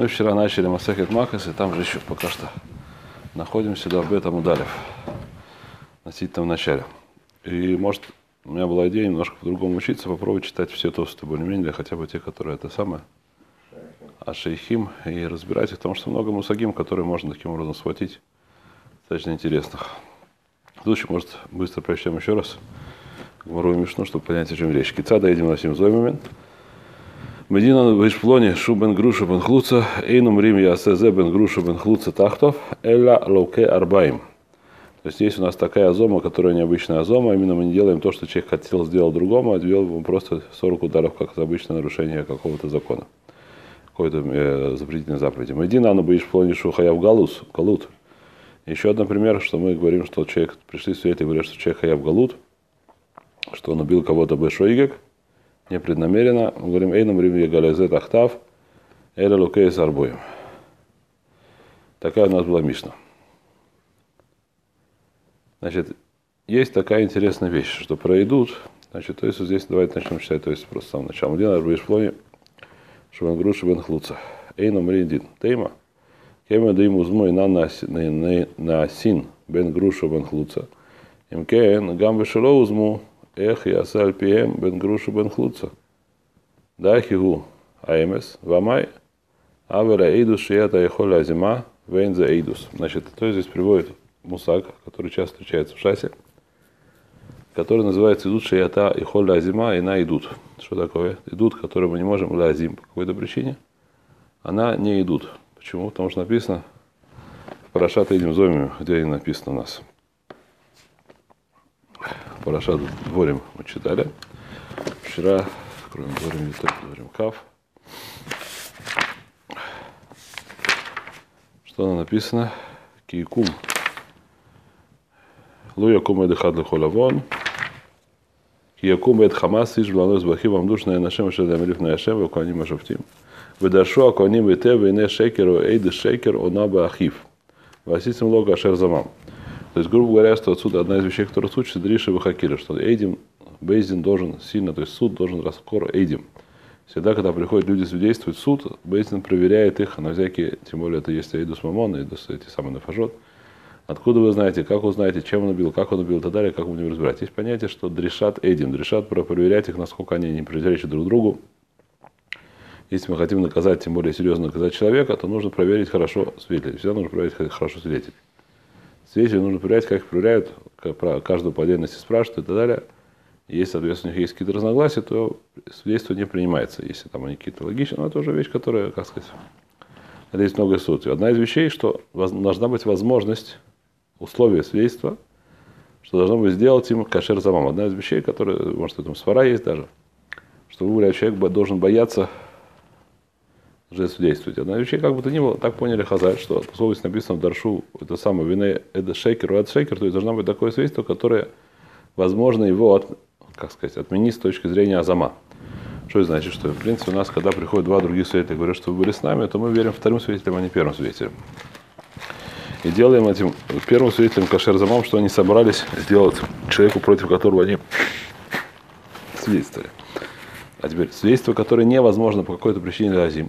Мы вчера начали Масехет Макас, и там же еще пока что находимся до Бет Амуд-Алев, относительно в начале. И, может, у меня была идея немножко по-другому учиться, попробовать читать все тосты более-менее, хотя бы те, которые это самое, Ашейхим, и разбирать их, потому что много мусагим, которые можно таким образом схватить, достаточно интересных. В случае, может, быстро прочтем еще раз Гмару и Мишну, чтобы понять, о чем речь. Кицада едем на сим зоймамен. Медина вишплони шу бен груша бен хлуца, эйнум рим ясезе бен груша бен хлуца тахтов, элла лоуке арбаим. То есть есть у нас такая азома, которая необычная азома, именно мы не делаем то, что человек хотел сделать другому, а делаем просто 40 ударов, как обычное нарушение какого-то закона, какой-то запретительной заповеди. Медина ану вишплони шу хаяв галут. Еще один пример, что мы говорим, что человек, пришли свидетели и говорят, что человек хаяв галут, что он убил кого-то бешойгек, непреднамеренно. Мы говорим, эйнам рим ягалезе тахтав, эля лукей с арбоем. Такая у нас была Мишна. Значит, есть такая интересная вещь, что проидут, значит, то есть вот здесь давайте начнем читать, то есть просто с самого начала. Один арбоиш флони, шубен груши бен хлуца. Эйнам риндин тейма. Кема да ему змой на син бен груша бен хлуца. Имкен гам вешело узму. Эх, я сальпием бен грушу бен хлуца. Да хигу аэмес вамай авера эйдус шията ехоля зима вейнза эйдус. Значит, то здесь приводит мусак, который часто встречается в шасе, который называется идут шията ехоля зима и на идут. Что такое? Идут, которые мы не можем лазим по какой-то причине. Она не идут. Почему? Потому что написано в Парашат этим зомим, где и написано у нас. Парашат Дворим мы читали. Вчера, кроме Дворим, не только Дворим Кав. Что там написано? Киекум. Луякум эдехад лехолавон. Киекум эд хамас иш бланос бахи вам душная нашем шедамриф на яшем вакуаним ашофтим. Выдашу акуаним и те вейне шекеру эйды шекер онаба ахив. Васисим лога ашер замам. То есть, грубо говоря, что отсюда одна из вещей, которая случится, Дриша Вахакиля, что Эйдим, Бейздин должен сильно, то есть суд должен раскор Эйдим. Всегда, когда приходят люди свидетельствовать суд, Бейздин проверяет их на всякие, тем более это есть Эйдус Мамон, Эйдус эти самые нафажот. Откуда вы знаете, как узнаете, чем он убил, как он убил и так далее, как мы будем разбирать. Есть понятие, что Дришат Эйдим, Дришат проверять их, насколько они не противоречат друг другу. Если мы хотим наказать, тем более серьезно наказать человека, то нужно проверить хорошо свидетелей. Всегда нужно проверить хорошо свидетелей. Свидетелей нужно проверять, как их проверяют, про каждую по отдельности спрашивают и так далее. Если, соответственно, у них есть какие-то разногласия, то свидетельство не принимается. Если там они какие-то логичные, но это уже вещь, которая, как сказать, это есть много сути. Одна из вещей, что должна быть возможность, условия свидетельства, что должно быть сделать им кашер замам. Одна из вещей, которая, может, в этом свара есть даже, что, говоря, человек должен бояться свидетельствовать. Одна из вещей, как бы то ни было, так поняли Хазаль, что поскольку здесь написано в Даршу, это самое вине эд шейкер, ад шейкер, то есть должно быть такое свидетельство, которое, возможно, его, как сказать, отменить с точки зрения азама. Что это значит? Что, в принципе, у нас, когда приходят два других свидетеля и говорят, что вы были с нами, то мы верим вторым свидетелям, а не первым свидетелям. И делаем этим первым свидетелем кашер замам, что они собрались сделать человеку, против которого они свидетельствовали. А теперь, свидетельство, которое невозможно по какой-то причине лазим,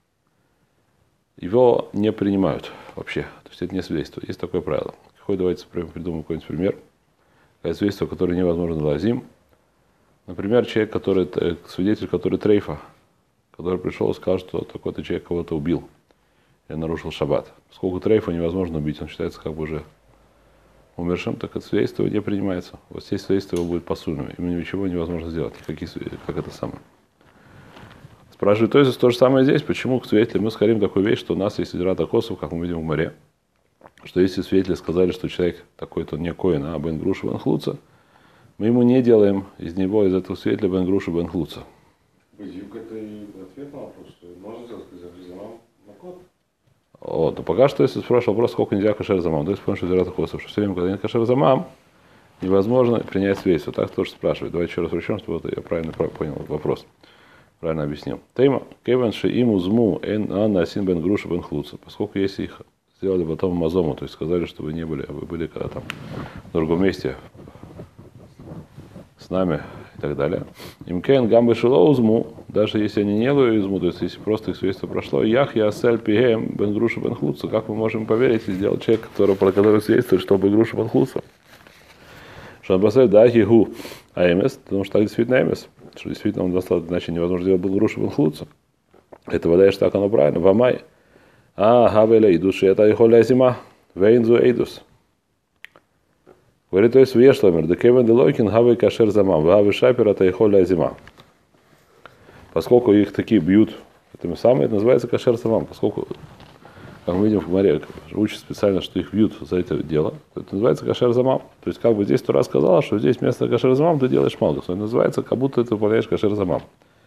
его не принимают вообще. То есть это не свидетельство. Есть такое правило. Давайте придумаем какой-нибудь пример. Свидетельство, которое невозможно лазим. Например, человек, свидетель, который трейфа, который пришел и сказал, что такой-то человек кого-то убил и нарушил шаббат. Поскольку трейфа невозможно убить, он считается как бы уже умершим, так это свидетельство не принимается. Вот здесь свидетельство его будет посульным. Ему ничего невозможно сделать. Как это самое. Спрашивают, то есть то же самое здесь. Почему к свидетелям мы скажем такую вещь, что у нас есть Идират Акосов, как мы видим в море, что если свидетели сказали, что человек такой-то не коин, а бен груша бен хлуца, мы ему не делаем из этого свидетеля бен груша бен хлуца. Бадюк, это и ответ на вопрос, что можно сделать замам на код? Вот, но пока что, если спрашивал вопрос, сколько нельзя кашер замам, то есть помнишь Идират Акосов, что все время, когда нет кашер замам, невозможно принять свидетельство. Так тоже спрашивают. Давайте еще раз прочтем, чтобы я правильно понял вопрос. Правильно объяснил. Тейма, кевенши им узму эн асин бен груша бен хлуца. Поскольку если их сделали потом мазому, то есть сказали, что вы не были, а вы были когда там в другом месте с нами и так далее. Им кен гамбе шило узму, даже если они не лоизму, то есть если просто их свидетельство прошло, ях я асель пигем бен груша бен хлуца, как мы можем поверить и сделать человек, про который свидетельствует, что бен груша бен хлуца? Что он поставит да хигу аэмес, потому что так действительно аэмес, что действительно он достаточно, иначе невозможно сделать бен груша бен хлуца. Это вода, что так оно правильно. Вамай. Гавеля идуши, это и холя зима. Вейнзу эйдус. Говорит, то есть вешломер, да кевен де лойкин гавей кашер замам, гавей шапер, это и холя зима. Поскольку их такие бьют, это самое, это называется кашер замам. Поскольку, как мы видим в море, учат специально, что их бьют за это дело, это называется кашер замам. То есть как бы здесь Тора сказала, что здесь вместо кашер замам ты делаешь малгус. Это называется, как будто ты выполняешь кашер замам.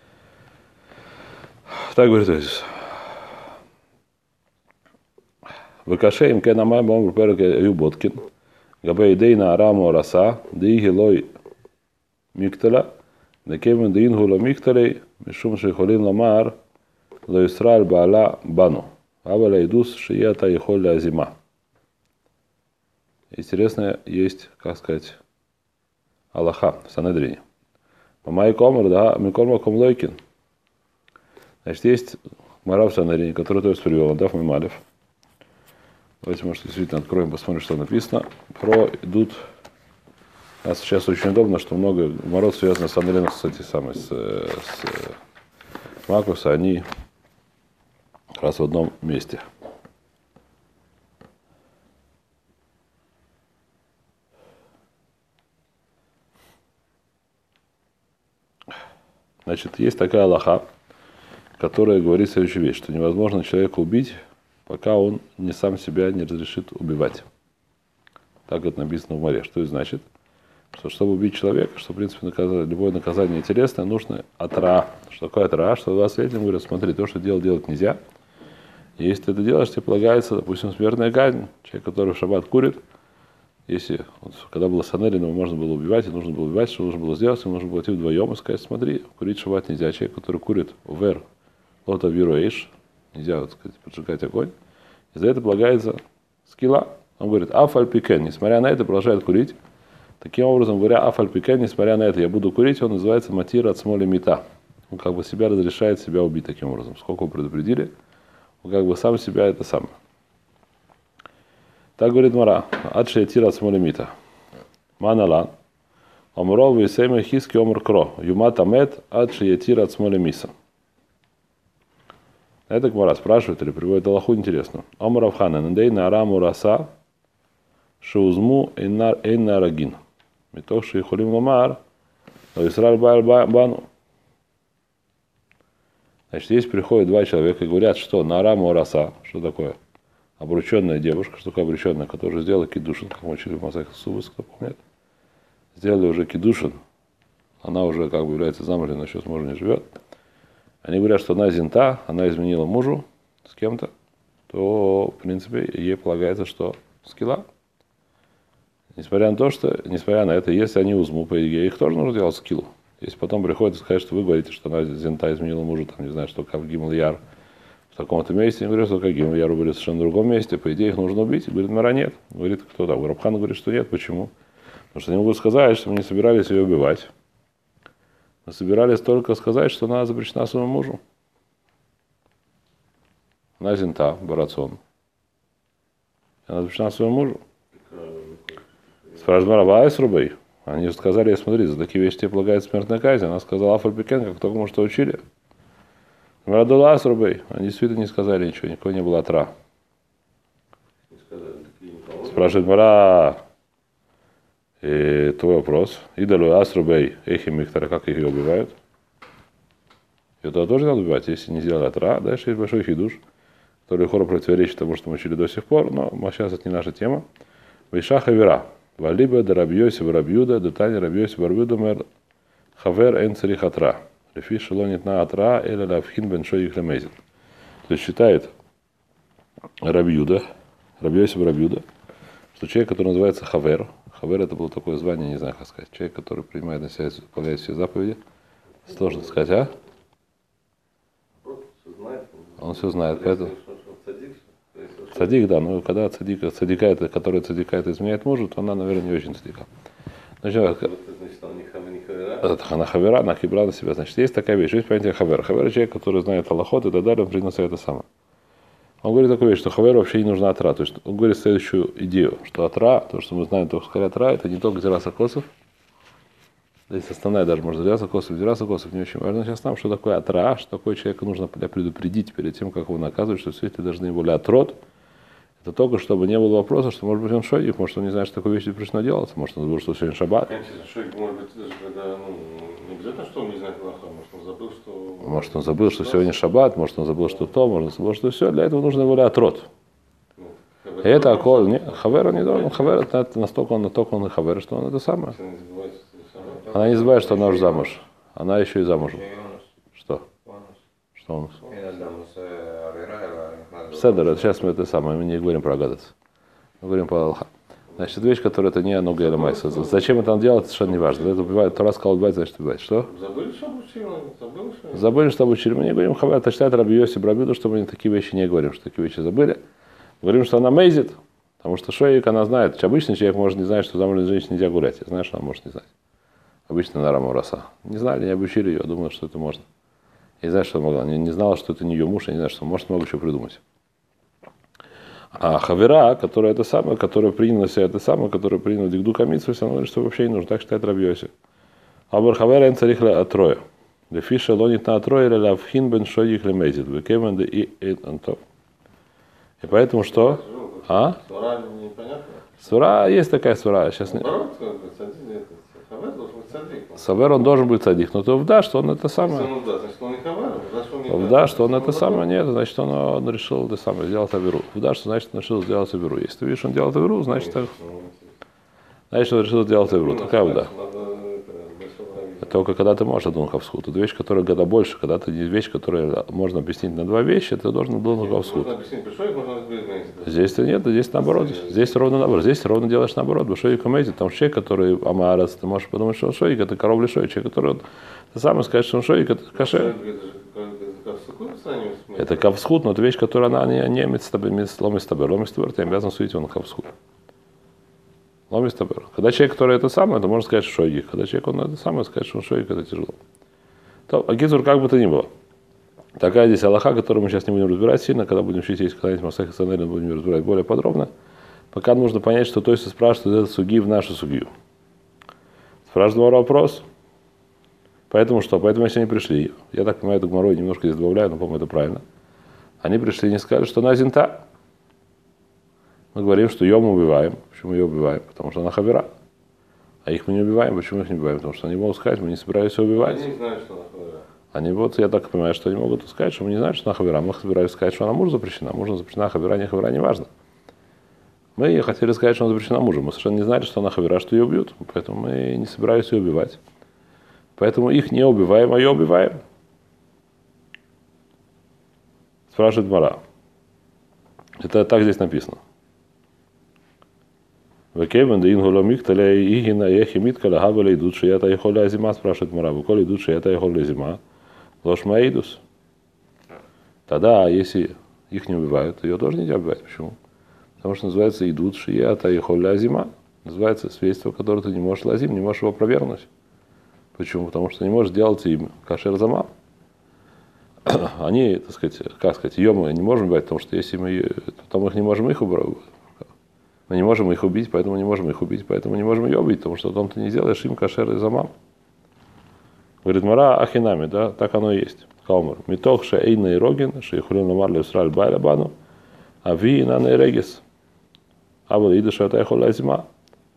Так говорит Иисус. Выкаше им кенамай бомбр перек юботкин. Габей дейна араму раса, дейги лой миктела, декевен дейн гула миктелей, мишум шейхолин ламар, ло Исраэль баала бану. Аваля идус шията и холля зима. Интересно, есть, как сказать, Аллаха в Санедрине. Мамай комар, да, микорма комлойкин. Значит, есть Мара в Санедрине, который то есть привел, Дав Мималев. Давайте, может, действительно откроем, посмотрим, что написано. Про идут. У нас сейчас очень удобно, что много мород связано с Андрейном, кстати, с Макуса, они как раз в одном месте. Значит, есть такая алаха, которая говорит следующую вещь, что невозможно человека убить, пока он не сам себя не разрешит убивать. Так это написано в море. Что это значит? Что чтобы убить человека, что в принципе любое наказание интересное, нужно атра. Что такое атра? Что 20 лет говорят, смотри, то, что делать нельзя. И если ты это делаешь, тебе полагается, допустим, смертная казнь. Человек, который в шаббат курит, если, когда было Санерин, его можно было убивать, и нужно было убивать, что нужно было сделать, ему нужно было идти вдвоем и сказать, смотри, курить в шаббат нельзя. Человек, который курит увер, лота вируэйш, нельзя, вот сказать, поджигать огонь. И за это полагается скилла. Он говорит, афальпикен, несмотря на это, продолжает курить. Таким образом, говоря, афальпикен, несмотря на это, я буду курить, он называется матир от смоли мита. Он как бы себя разрешает себя убить таким образом. Сколько вы предупредили, он как бы сам себя это сам. Так говорит Мара, адши ятир от смоли мита. Маналан. Омров и сейма хиски омр кро. Юмат амет адши ятир от смоли миса. Это Гмара спрашивает или приводит алаху интересно. Омар Авхана, надей на араму раса, шеузму эйна рагин. Метох шейхолим ламар, но Исраэль бану. Значит, здесь приходят два человека и говорят, что на араму раса, что такое? Обрученная девушка, что такое обрученная, которая сделала кидушин, как мы учили в Масахе Субас, кто помнит. Сделали уже кидушин, она уже как бы является замужем, но еще с мужем не живет. Они говорят, что она зинта, она изменила мужу с кем-то, то, в принципе, ей полагается, что скилла. Несмотря на то, что, несмотря на это, если они узму, по идее, их тоже нужно делать скиллу. Если потом приходится сказать, что вы говорите, что она зинта изменила мужу, там, не знаю, что как Гимл Яр в таком-то месте, они говорят, что как Гимл Яр были в совершенно другом месте, по идее, их нужно убить. И говорит, Мара нет. Говорит, кто там? Рабхан говорит, что нет. Почему? Потому что они могут сказать, что мы не собирались ее убивать. Мы собирались только сказать, что она запрещена своему мужу. Она зинта, барацон. Она запрещена своему мужу. Спрашивает Марава Айсрубей. Они сказали, смотри, за такие вещи тебе полагается смертная казнь. Она сказала Афальпикен, как только мы что учили. Марадула Айсрубей. Они действительно не сказали ничего, никакого не было атра. Спрашивает Мара. И твой вопрос. Идалу Асрубей, Эхи Михтара, как их убивают? Это тоже надо убивать, если не сделали атра. Дальше есть большой хидуш, который хор противоречит тому, что мы учили до сих пор, но сейчас это не наша тема. Вейша хавера. Валиба да рабьёси варабьюда, да тани рабьёси варбьюда мэр хавер эн царих атра. Лефи шелонит на атра эля лавхин бен шоих лемезит. То есть считает рабьюда, рабьёси варабьюда, что человек, который называется хавер, хавер это было такое звание, не знаю, как сказать, человек, который принимает на себя, выполняет все заповеди, сложно сказать, а? Он все знает, поэтому... Цадик, да, но когда цадика, это, которая цадика это изменяет мужу, то она, наверное, не очень цадика. Значит, это хана хавера, она хибра на себя. Значит, есть такая вещь, есть понятие хавера. Хавера — человек, который знает аллахот и так далее, он приносит это самое. Он говорит такую вещь, что хаверу вообще не нужна атра. То есть он говорит следующую идею, что атра, то, что мы знаем, только сказать атра, это не только зираса косов. Здесь основная даже, может, зираса косов не очень важно сейчас нам, что такое атра, что такое человека нужно предупредить перед тем, как его наказывать, что все эти должны его атрот. Это только, чтобы не было вопроса, что, может быть, он шойик, может, он не знает, что такое вещь запрещено делать, может, он забыл, что сегодня шаббат. Шойик, может быть, даже когда, не обязательно, что он не знает Аллаха, может, он забыл, что сегодня шаббат, может, он забыл, что то, может, он забыл, что все. Для этого нужно его атрот. И это около, хавер он не должен, хавер, это настолько он и хавер, что он это самое. Она не забывает, что она уже замуж. Она еще и замужем. Что? Что у нас? Седер, сейчас мы это самое, мы не говорим про гадость. Мы говорим про Аллаха. Значит, это вещь, которая это не ануга или майса. Зачем это он делает, совершенно не важно. Это убивает, Тора сказал убивать, значит убивать. Что? Забыли, что обучили. Мы не говорим хавер, это считает Раби Йоси Брабиду, что мы такие вещи не говорим, что такие вещи забыли. Говорим, что она мейзит, потому что шоик, она знает. Обычный человек может не знать, что замужней женщине нельзя гулять. Я знаю, что она может не знать. Обычно на Рамураса. Не знали, не обучили ее, думала, что это можно. Я не знаю, что она могла. Не знала, что это не ее муж, я не знаю, что может много чего придумать. А хавера, которая это самое, которая приняла себя это самое, которая приняла дигду камицу, она говорит, что вообще не нужно. Так считает Раби Йоси. Абар хавера эн царихля атроя. Лефиша лонит на атроя или лавхин бен шоих лемезит. Векемен де и антов. И поэтому что? А? Сура непонятно. Сура, есть такая сура. Сейчас не... Савер он должен быть садик, но то вда, что он это самое. Вда, что он это самое, нет, значит он решил это самое, сделать аверу. Вда, что значит он решил сделать аверу. Если ты видишь, он делает аверу, значит он решил сделать аверу. Такая вда. Только когда ты можешь одну хавсхут. Это вещь, которая гораздо больше, когда ты вещь, которую можно объяснить на два вещи, ты должен был хавсхут. Здесь нет, здесь наоборот. Здесь ровно наоборот. Здесь ровно делаешь наоборот. Башоик умеет, там человек, который амарас, ты можешь подумать, что он шоик, это коров лишой. Человек, который ты сам скажешь, что он шоик, это кашер. Это кавсхут, но это вещь, которая она не имеет ломистабер. Ломистабер, ты обязан судить его на кавсхут. Ломистабер. Когда человек, который это самое, то можно сказать, что шойгик. Когда человек, он это самое, сказать, что он шойгик, это тяжело. То, агизур как бы то ни было. Такая здесь аллаха, которую мы сейчас не будем разбирать сильно, когда будем учить, если когда-нибудь Масех Санелин будем разбирать более подробно. Пока нужно понять, что то есть спрашивает этот суги в нашу сугию. Спрашивает вопрос. Поэтому что? Поэтому если они пришли, я так понимаю, эту гмару немножко здесь добавляю, но по-моему это правильно. Они пришли и не сказали, что она зинта. Мы говорим, что ее мы убиваем. Почему ее убиваем? Потому что она хавера. А их мы не убиваем. Почему их не убиваем? Потому что они могут сказать, мы не собирались ее убивать. Они не знают, что она хавера. Они вот, я так понимаю, что они могут сказать, что мы не знаем, что она хавера. Мы собирались сказать, что она мужу запрещена. Мужу запрещена, хавера, не важно. Мы хотели сказать, что она запрещена мужу. Мы совершенно не знали, что она хавера, что ее убьют. Поэтому мы не собирались ее убивать. Поэтому их не убиваем, а ее убиваем. Спрашивает Мара. Это так здесь написано. Векевен да ингула микталя игина ехимит каля хаваля идут шията ехоля зима, спрашивает Мара. Веколи идут шията ехоля зима. Ложь маидус. Тогда, если их не убивают, ее тоже нельзя убивать. Почему? Потому что называется идут шията ехоля зима. Называется свидетельство, которое ты не можешь лазим, не можешь его опровергнуть. Почему? Потому что не можешь делать им кашер замам. Они, так сказать, как сказать, ее мы не можем убивать, потому что если мы, то мы их не можем их убрать. Мы не можем их убить, поэтому не можем их убить, поэтому не можем ее убить, потому что потом ты не сделаешь им кашер и замам. Говорит, Мара ахинами, да, так оно и есть. Каумар. Митох шеэйна и рогин, шеихулин ламарли усраль байлабану, а ви на нейрегис. А вот иду шеэта эхоля зима.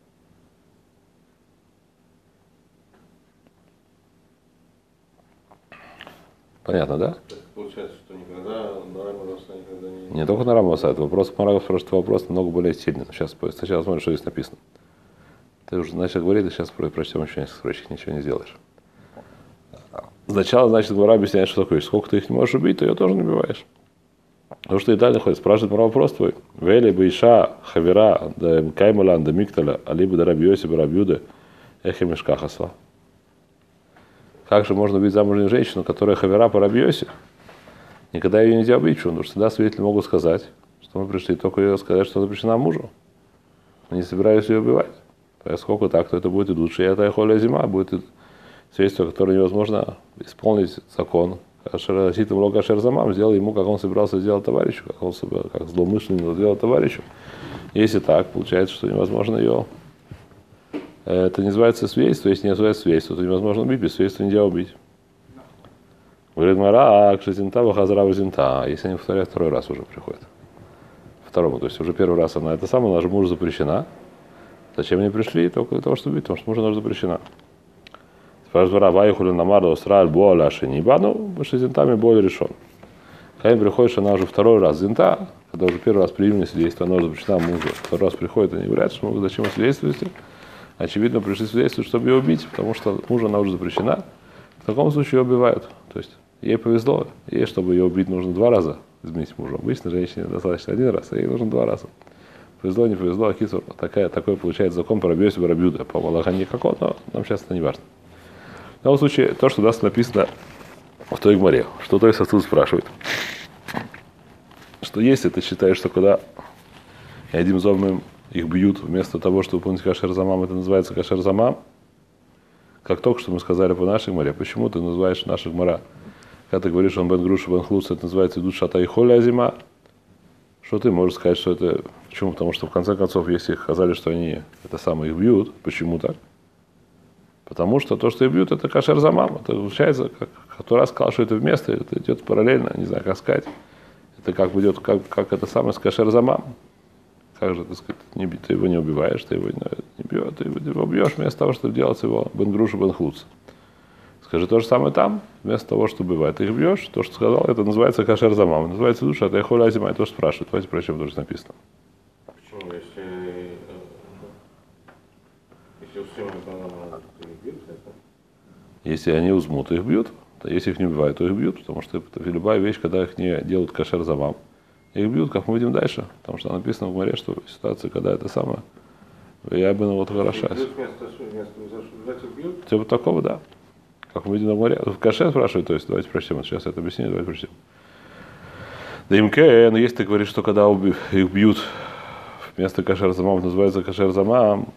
Понятно, да? Получается, что никогда на Рамураса никогда не... Не только на Рамураса, это вопрос, Мара спрашивает вопрос намного более сильный. Сейчас сначала смотришь, что здесь написано. Ты уже начал говорить, и сейчас прочтем еще несколько строчек, ничего не сделаешь. Сначала, значит, Гмара объясняет, что такое. Сколько ты их не можешь убить, то ее тоже не убиваешь. Потому что и далее ходит. Спрашивает Мара вопрос твой. Вели бы иша хавера да каймалан да микталя, алибо да рабьёси ба рабьюда эхе мешкахасла. Как же можно убить замужнюю женщину, которая хавера по рабьёси? Никогда ее нельзя убить, потому что тогда свидетели могут сказать, что мы пришли только ее сказать, что запрещена мужу. Мы не собирались ее убивать. Поскольку так, то это будет идут шея холя зима, будет свидетельство, которое невозможно исполнить закон. Кашер ло кашер замам, сделал ему, как он собирался сделать товарищу, как злоумышленно сделал товарищу. Если так, получается, что невозможно ее. Это не называется свидетельство, если не называется свидетельство, то невозможно убить, без свидетельства нельзя убить. Говорит Мара, кшезинта вахазра вазинта, если они повторяют второй раз уже приходят. Второму, то есть уже первый раз она это самое, она же мужу запрещена. Зачем они пришли? Только для того, чтобы убить, потому что мужу она запрещена. Спрашивает Вайхуля Намарда Усраль Буаля Шениба, ну, шезинтами более решен. Когда им приходит, она уже второй раз зинта, когда уже первый раз приняли свидетельство, она уже запрещена мужу. Второй раз приходит, они говорят, что зачем вы свидетельствуете? Очевидно, пришли свидетельствовать, чтобы ее убить, потому что мужа она уже запрещена. В таком случае ее убивают. То есть ей повезло, ей, чтобы ее убить, нужно 2 раза изменить мужа. Обычно женщине достаточно 1 раз, а ей нужно 2 раза. Повезло, не повезло, акисур. Такой получается закон про Рабьёси Барабьюда. По Малахане никакого, но нам сейчас это не важно. В любом случае, то, что у нас написано в той гмаре, что то есть отсюда спрашивает, что если ты считаешь, что когда одним зомом их бьют вместо того, чтобы выполнить кашер замам, это называется кашер замам, как только что мы сказали по нашей гмаре, почему ты называешь наша гмара, когда ты говоришь, он бен груша, бен хлуц, это называется идут шата и холя зима, что ты можешь сказать, что это, почему? Потому что в конце концов, если их сказали, что они это самое их бьют, почему так? Потому что то, что их бьют, это кашер замам. Это получается, как раз сказал, что это вместо, это идет параллельно, не знаю, как сказать. Это как бы идет, как это самое с кашер замам. Как же, так сказать, ты его не убиваешь, ты его не бьешь, ты его бьешь вместо того, чтобы делать его бен груша, бен хлуц. Скажи то же самое там, вместо того, что убивать. Ты их бьешь, то, что сказал, это называется кашер замам. Называется душа, это холя зима, это тоже спрашивают. Давайте прочтем, тоже написано. Почему? Если они узмут, их бьют. Если их не убивают, то их бьют, потому что это любая вещь, когда их не делают кашер замам, их бьют, как мы видим дальше, потому что написано в море, что ситуация, когда это самое, я бы вот хороша. Типа такого, да. Как мы видим в море. В кашер спрашивают, то есть давайте прочтем, сейчас это объясню, давайте прочтем. Да имке, но если ты говоришь, что когда их бьют вместо кашер замам, называется кашер замам,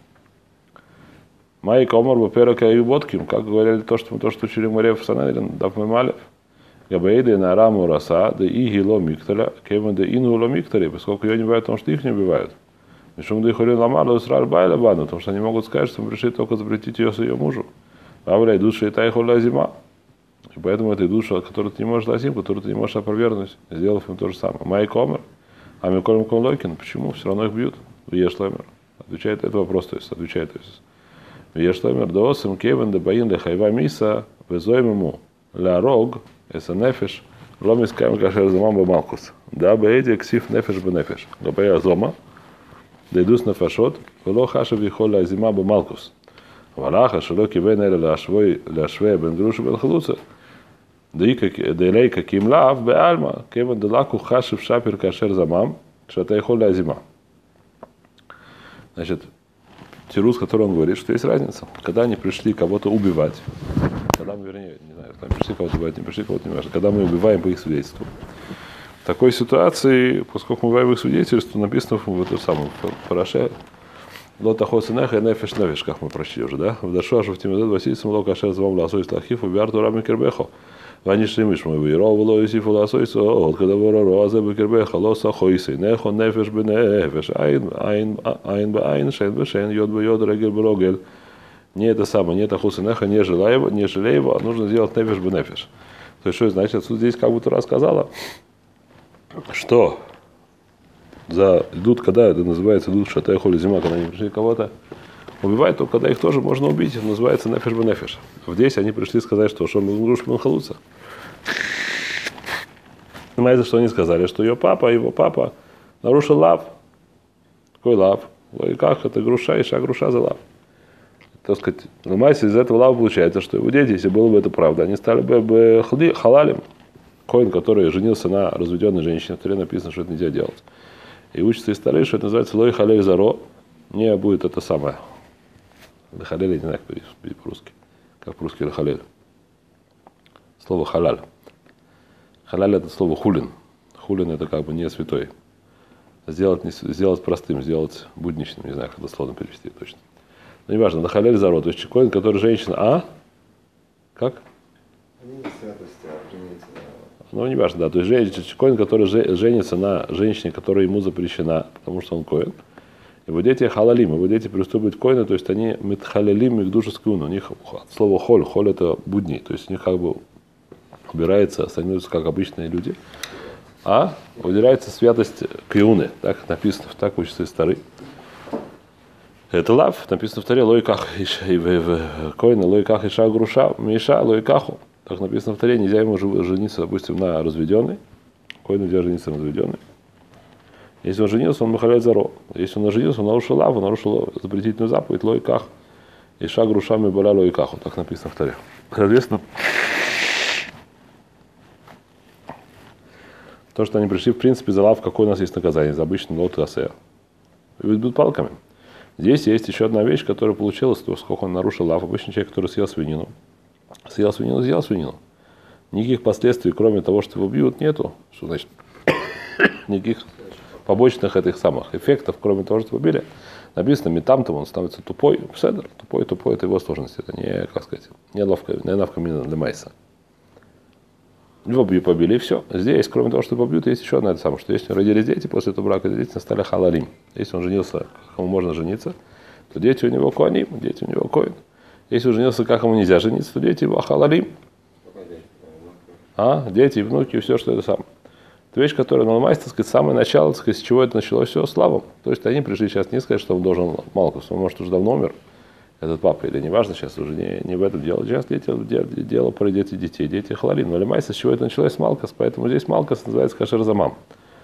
Май комар баперака и ботким, как говорили то, что мы учили в море в Санедрин, дав мы малев. Габаиды на раму раса, да и гило микталя, кема да ину ло микталя, поскольку ее не убивают, потому что их не убивают. Мишум да и холин ламала усраль байла бану, потому что они могут сказать, что мы пришли только запретить ее с ее мужу. Авля душа и тай холя зима. И поэтому этой душа, которую ты не можешь лазим, которую ты не можешь опровергнуть, сделав им то же самое. Май комар, а мы колем лойкин, почему? Все равно их бьют. Еш-ломер. Отвечает этот вопрос, то есть отвечает. Еш-ломер доосим кевен да баин да хайва миса, везоем ему ля рог, эса нефеш, ломис каем кашер замам бамалкус. Да баэди ксив нефеш бенефеш. Габая зома, да идус нефашот, вело хаша вихоля зима бамалкус. Валаха шело кивен эля ляшве бен груша бен халуца. Да илей каким лав беальма, кевен да лаку хашив шапир кашер замам, шата ихоля зима. Значит, тирус, который он говорит, что есть разница. Когда они пришли кого-то убивать, когда мы, вернее, не знаю, там пришли кого-то убивать, не пришли кого-то не важно, когда мы убиваем по их свидетельству. В такой ситуации, поскольку мы убиваем их свидетельство, написано в этом самом параше Лота хосенеха и нефеш нефеш, как мы прочли уже, да? В Дашу ашу в Тимедет Васильцем лока шер звам ласой слахиф убиар турами кербехо. Вани шлемиш мой выирол вло юсифу ласой от когда вороро азе бекербеха лоса хойсей нехо нефеш бенефеш айн баайн шен бешен йод бьёд регель брогель. Не это самое, не это хосенеха, не жалей его, а нужно сделать нефеш бенефеш. То есть что значит? Отсюда здесь как будто рассказала, что идут, когда это называется идут шатай холи зима, когда они пришли кого-то убивать, то когда их тоже можно убить, это называется нефеш бенефеш. Здесь они пришли сказать, что шом груш бен халуца. Понимаете, что они сказали, что его папа нарушил лав. Какой лав? Ой, как это груша, иша груша за лав. Так сказать, понимаете, из этого лава получается, что его дети, если было бы это правда, они стали бы халалем. Коин, который женился на разведенной женщине, в Торе написано, что это нельзя делать. И учится из Торы, что это называется лой халель заро, не будет это самое. Халель, я не знаю, как по-русски. Как по-русски халель. Слово халаль. Халаль это слово хулин. Хулин это как бы не святой. Сделать простым, сделать будничным, не знаю, как дословно перевести точно. Ну, неважно, на халель заро, то есть коин, который женщина, Как? Не святости, а жениться. Ну, неважно, да, то есть коин, который женится на женщине, которая ему запрещена, потому что он коин. Его дети халалим, его дети приступают к коину, то есть они митхалалим их душу скуну. У них слово холь это будни, то есть у них как бы убирается, становятся как обычные люди, а убирается святость киуны, так написано, так учится из Торы. Это лав, написано в Торе, лойках коина, лойках иша груша, миша лойкаху. Так написано в Торе, нельзя ему жениться, допустим, на разведенной. Коину нельзя жениться на разведенной. Если он женился, он махаляет заро. Если он женился, он нарушил лав, он нарушил запретительную заповедь, лойках иша груша мибаля лойкаху. Так написано в Торе. Соответственно, то, что они пришли, в принципе, за лав, какое у нас есть наказание, за обычный лот асея. И будут палками. Здесь есть еще одна вещь, которая получилась, то, сколько он нарушил лав. Обычный человек, который съел свинину. Съел свинину. Никаких последствий, кроме того, что его бьют, нету. Что значит? Никаких побочных этих самых эффектов, кроме того, что его били. Написано, метам-то он становится тупой. Седер, тупой, это его сложность. Это не, как сказать, не лавка мина для майса. Его побили, и все. Здесь, кроме того, что побьют, есть еще одна самое, что если родились дети, после этого брака дети стали халалим. Если он женился, как ему можно жениться, то дети у него коаним, дети у него коин. Если он женился, как ему нельзя жениться, то дети его халалим. Дети, внуки, все, что это самое. Это вещь, которая наломается, так сказать, самое начало, так сказать, с чего это началось, все славом. То есть они пришли сейчас не сказать, что он должен Малкус, он, может, уже давно умер, этот папа, или неважно, сейчас уже не в этом дело. Сейчас дело про детей, дети халалин. Но лемайса, с чего это началось, с Малкас, поэтому здесь Малкас называется кашер замам.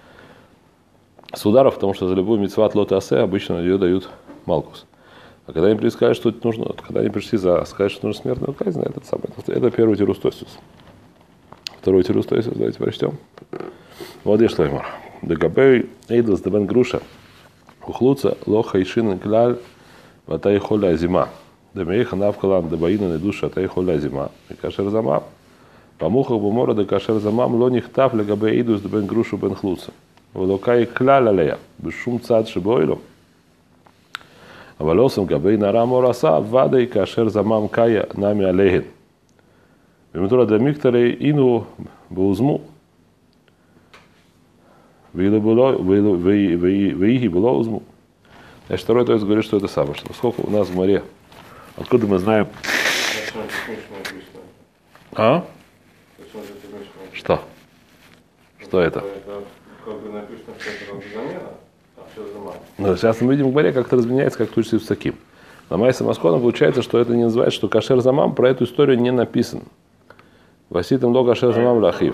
С ударов, потому что за любую мицват лот асе обычно ее дают Малкус. А когда они пришли сказать, что это нужно, когда они пришли сказать, что нужно смертную казнь, это первый тирустосис. Второй тирустосис, давайте прочтем. Вот и шлеймар. Дагабей эйдлс дебен груша. Ухлуца лоха ишин кляль ватай холя зима. Демеиха навкалан дебаина недуша атай холя зима. И кашер замам. Помухах бумора да кашер замам лоних тав легабей эйдлс дебен грушу бен хлуца. Волокай кляль алея. Бешум цад шибойлом. Авалосом габей нарамо раса вадой кашер замам кая нами алейхин. Бимитура да микторей ину баузму. Выихи было узму. Значит, второй то есть говорит, что это самое. Что сколько у нас в море. Откуда мы знаем? Что? Что это? Ну, сейчас мы видим в море, как это разменяется, как тучи с таким. На Майса Маскона получается, что это не называется, что кашер замам, про эту историю не написан. Васитам до кашер замам лахив.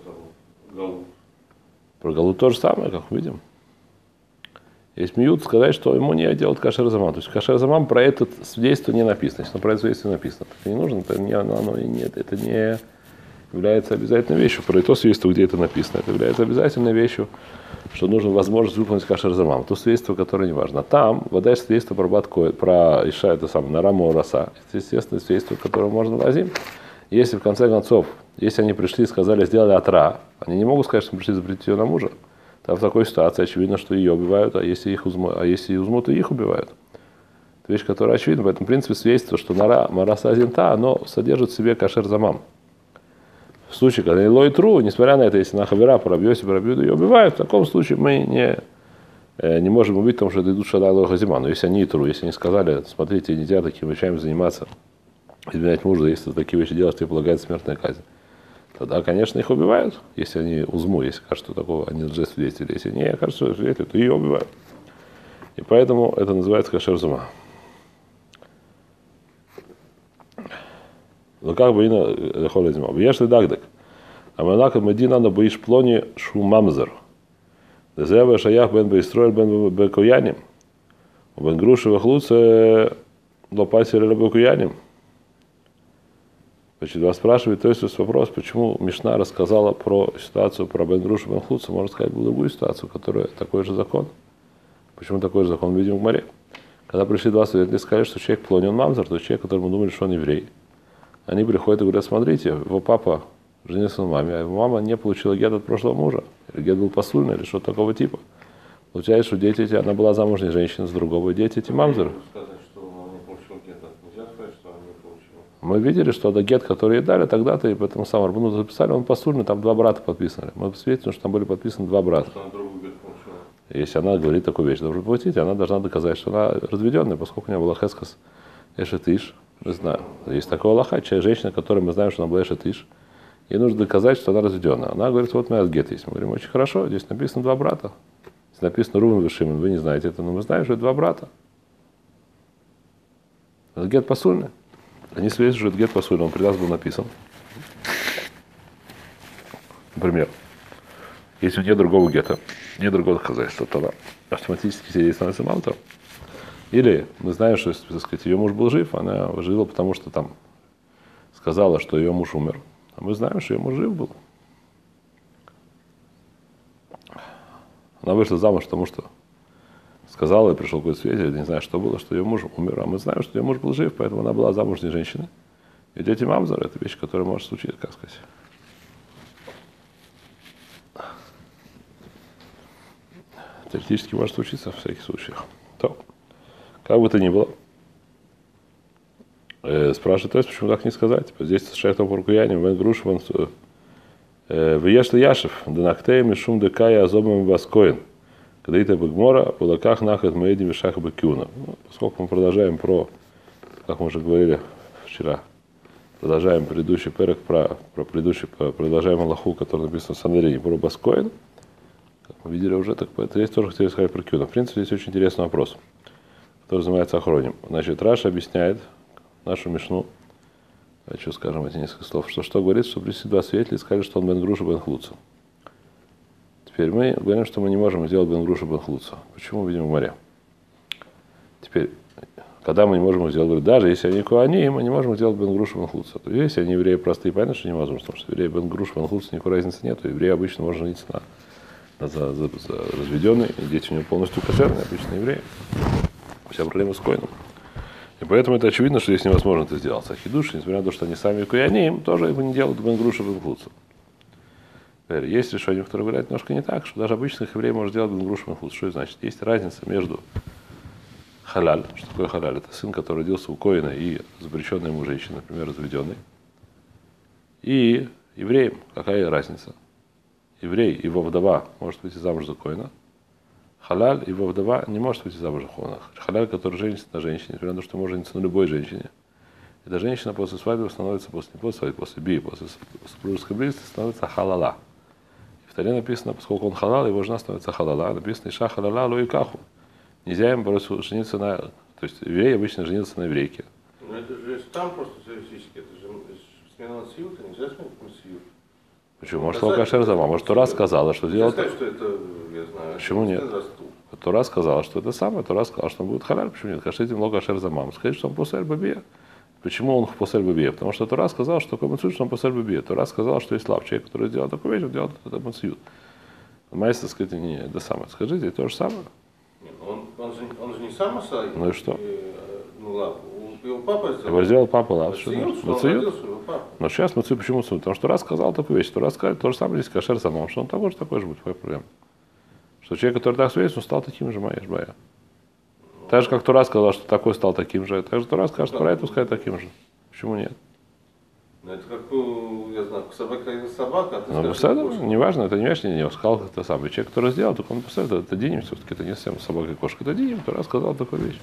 Про Галу то же самое, как мы видим. Есть мьют сказать, что ему не делать кашер замам. То есть кашер замам про это свидетельство не написано. Если про это свидетельство написано, это не нужно, это не является обязательной вещью. Про это свидетельство, где это написано, это является обязательной вещью, что нужно возможность выполнить кашер замам. То свидетельство, которое не важно. А там вода есть свидетельство про Баткоэ, про Иша, это самое, Нараму Раса. Это естественное свидетельство, которое можно возить. Если в конце концов, если они пришли и сказали, сделали атра, они не могут сказать, что пришли запретить ее на мужа. Там в такой ситуации очевидно, что ее убивают, а если их узмут, то их убивают. Это вещь, которая очевидна. Поэтому, в принципе, свидетельство, что Мараса Азинта, оно содержит в себе кашер замам. В случае, когда они лой тру, несмотря на это, если на хавера пробьет ее убивают, в таком случае мы не можем убить, потому что это идут шада лой хазима. Но если они и тру, если они сказали, смотрите, нельзя такими вещами заниматься, изменять мужа, если такие вещи делаешь, тебе полагается смертная казнь. Тогда, конечно, их убивают, если они узму, если кажется, что такого они лжесвидетели. Если не кажется, что свидетели, то ее убивают. И поэтому это называется кашер зума. Но как бы ино холя зима. Если дагдак, а манака медина на боишь плони шумамзер. Дезева шаях бен бейстроэль бен бекояним. Бен груши вахлуце лопасер или бекояним. Значит, вас спрашивает, то есть вопрос, почему Мишна рассказала про ситуацию про Бен Грушу Бен Хлуца, можно сказать, было другую ситуацию, которая такой же закон. Почему такой же закон видим в море? Когда пришли два свидетеля и сказали, что человек плони, он мамзар, то человек, которому думали, что он еврей. Они приходят и говорят, смотрите, его папа женился на маме, а его мама не получила гет от прошлого мужа. Или гет был посульный, или что-то такого Получается, что дети эти, она была замужней женщиной с другого, и дети эти мамзары. сказать, что он не получил? Мы видели, что гет, который ей дали, тогда-то, и поэтому сам Рабану записали, он посульный, там 2 брата подписаны. Мы свидетельствуем, что там были подписаны 2 брата. Что она другую гет получила? Если она говорит такую вещь, должна платить, она должна доказать, что она разведенная, поскольку у нее была хескас эшетиш. Мы знаем, есть такая алаха, женщина, которой мы знаем, что она была эшетиш. Ей нужно доказать, что она разведенная. Она говорит, вот у меня гет есть. Мы говорим, очень хорошо, здесь написано 2 брата. Здесь написано Рувен и Шимон, вы не знаете это, но мы знаем, что это 2 брата. Это гет посульный. Они свидетельствуют, что это гет посульный, он при нас был написан. Например, если нет другого гета, нет другого доказательства, то она автоматически все становится малтом. Или мы знаем, что, так сказать, ее муж был жив, она жила, потому что там сказала, что ее муж умер. А мы знаем, что ее муж жив был. Она вышла замуж, потому что сказала, и пришел какой-то свидетель, я не знаю, что было, что ее муж умер. А мы знаем, что ее муж был жив, поэтому она была замужней женщиной. И дети мамзар — это вещь, которая может случиться, как сказать. Теоретически может случиться в всяких случаях. То, как бы то ни было, спрашивает, то есть, почему так не сказать? Здесь шайхтом Пуркуяним, Вен Грушван, Вешли Яшев, Данахтеем и Шум Декая Азобам Васкоин, когда это Бегмора, в Лаках Нахат Маэдим и Шаха Бекюна. Поскольку мы продолжаем как мы уже говорили вчера, продолжаем предыдущий перек продолжаем Аллаху, который написан в Санерине, про Баскоин. Как мы видели уже, так здесь тоже хотели сказать про Кюна. В принципе, здесь очень интересный вопрос, который занимается охроним. Значит, Раша объясняет нашу мишну, давайте скажем эти несколько слов, что говорит, что пришли 2 свидетеля и сказали, что он бен Груша бен Хлуца. Теперь мы говорим, что мы не можем сделать бен Груша бен Хлуца. Почему, видим в море? Теперь, когда мы не можем сделать, говорит, даже если они коани, мы не можем сделать бен Груша бен Хлуца. То есть, если они евреи простые, понятно, что невозможно, потому что евреи бен Груша бен Хлуца никакой разницы нет. Евреи обычно можно жениться на разведенный, и дети у него полностью кошерные, обычные евреи. Вся проблема с коином. И поэтому это очевидно, что здесь невозможно это сделать. А хидуш, несмотря на то, что они сами куяни, им тоже его не делают бен Груша бен Хлуца. Теперь есть решение, которое говорят немножко не так, что даже обычных евреев может делать бен Груша бен Хлуца. Что это значит? Есть разница между халяль, что такое халяль? Это сын, который родился у коина и запрещенной ему женщины, например, разведенной, и евреем. Какая разница? Еврей, его вдова может выйти замуж за коина. Халяль, его вдова не может выйти замуж за коина. Халяль, который женится на женщине, несмотря на то, что может жениться на любой женщине. Эта женщина после свадьбы становится, после свадьбы, после бии, после супружеской близости становится халала. И в Торе написано, поскольку он халал, его жена становится халала. Написано, иша халала ло и каху. Нельзя им просто жениться на... То есть еврей обычно женился на еврейке. Но это же там просто теоретически, это же смена на сиют, нельзя сменить на сиют. Почему? Может, Локашер Зама. Может, Тора сказала, что делать... Сказать, что это, я знаю, почему нет? Тора сказала, что это самое, Тора сказала, что он будет халяль. Почему нет? Кашетим Локашер Зама. Сказать, что он после Аль-Бабия. Почему он после Аль-Бабия? Потому что Тора сказала, что такой мацют, что он после Аль-Бабия. Тора сказала, что есть лав, человек, который сделал такую вещь, он делает это мацют. Майстер сказать, не, это самое. Скажите, то же самое. Он же не сам Асай. Ну и что? Ну ладно, его папа сделал. Его сделал папа лав. Мацают? Но сейчас мацют, почему мацют? Потому что раз сказал такую вещь, то раз сказал, то же самое здесь кашер самому, что он такой же будет, какая проблема? Что человек, который так свидетельствует, он стал таким же, маешь бая. Так же, как Тора сказал, что такой стал таким же, так же Тора скажет, про это сказать таким же. Почему нет? Ну это как, я знаю, собака и собака, а ты ну, скажешь, не важно, это не важно, не сказал, это самый человек, который сделал, только он посоветовал, это диним, все-таки это не совсем собака и кошка, это диним, Тора сказал такую вещь.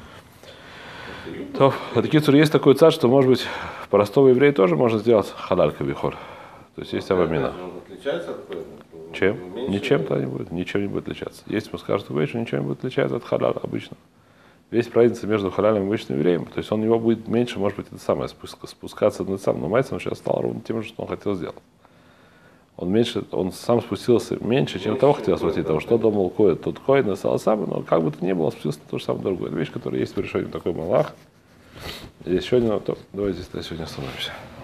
То, есть такой царь, что, может быть, простого еврея тоже можно сделать халаль кавихор. То есть есть авамина. Он отличается от коина? Чем? Ничем-то не будет, ничем не будет отличаться. Если мы скажем такую вещь, ничем не будет отличаться от халяля обычного. Весь разница между халялем и обычным евреем, то есть он его будет меньше, может быть, это самое, спускаться над самым, но майцем сейчас стал ровно тем же, что он хотел сделать. Он сам спустился меньше, чем того хотел спустить, того, что думал коин, тот коин стал самый, но как бы то ни было, он спустился на то же самое другое. Это вещь, которая есть в решении такой малах. Здесь еще один, давайте здесь сегодня остановимся.